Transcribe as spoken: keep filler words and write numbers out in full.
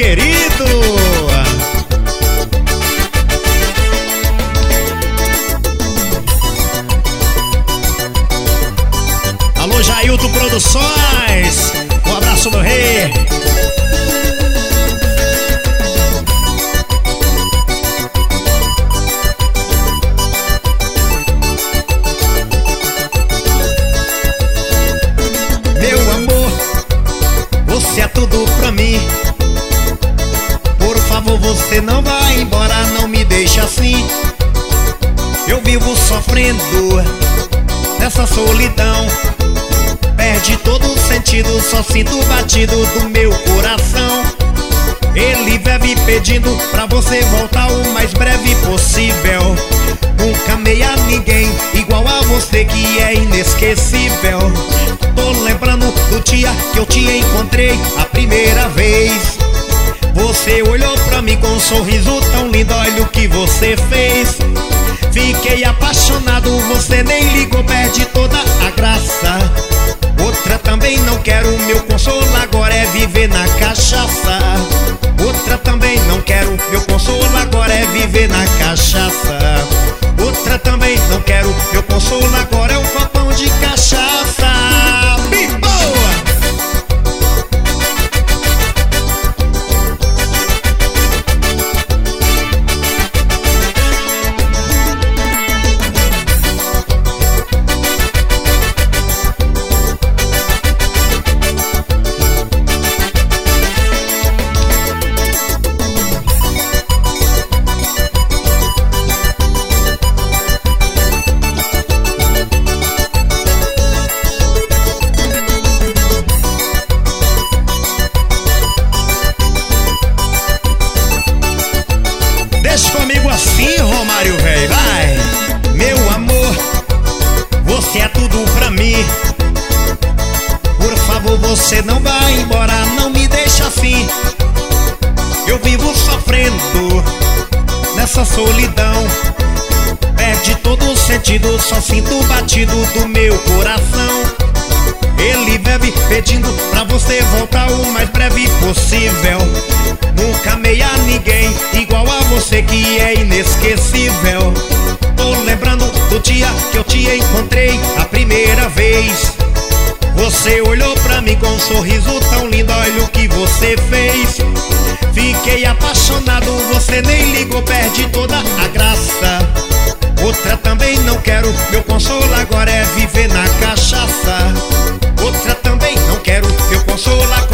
querido. Alô, Jailton Produções, um abraço, meu rei. Meu amor, você é tudo pra mim. Por favor, você não vai embora, não me deixa assim. Eu vivo sofrendo nessa solidão, perde todo o sentido, só sinto o batido do meu coração. Ele vive pedindo pra você voltar o mais breve possível. Nunca amei a ninguém igual a você, que é inesquecível. Tô lembrando do dia que eu te encontrei a primeira vez. Você olhou pra mim com um sorriso tão lindo, olha o que você fez. Fiquei apaixonado, você nem ligou, perde toda a graça. Outra também não quero, meu consolo agora é viver na cachaça. Outra também não quero, meu consolo agora é viver na cachaça. Outra também não quero, meu consolo agora é um copão de cachaça. Bem boa! Deixa comigo assim, Romário, véi, vai. Meu amor, você é tudo pra mim. Por favor, você não vai embora, não me deixa assim. Eu vivo sofrendo nessa solidão, perde todo o sentido, só sinto o batido do meu coração. Ele vive pedindo pra você voltar o mais breve possível. Nunca amei a ninguém igual a você, que é inesquecível. Tô lembrando do dia que eu te encontrei a primeira vez. Você olhou pra mim com um sorriso tão lindo, olha o que você fez. Fiquei apaixonado, você nem ligou, perde toda a graça. Outra também não quero, meu consolo agora é viver na cachaça. Outra também não quero, meu consolo agora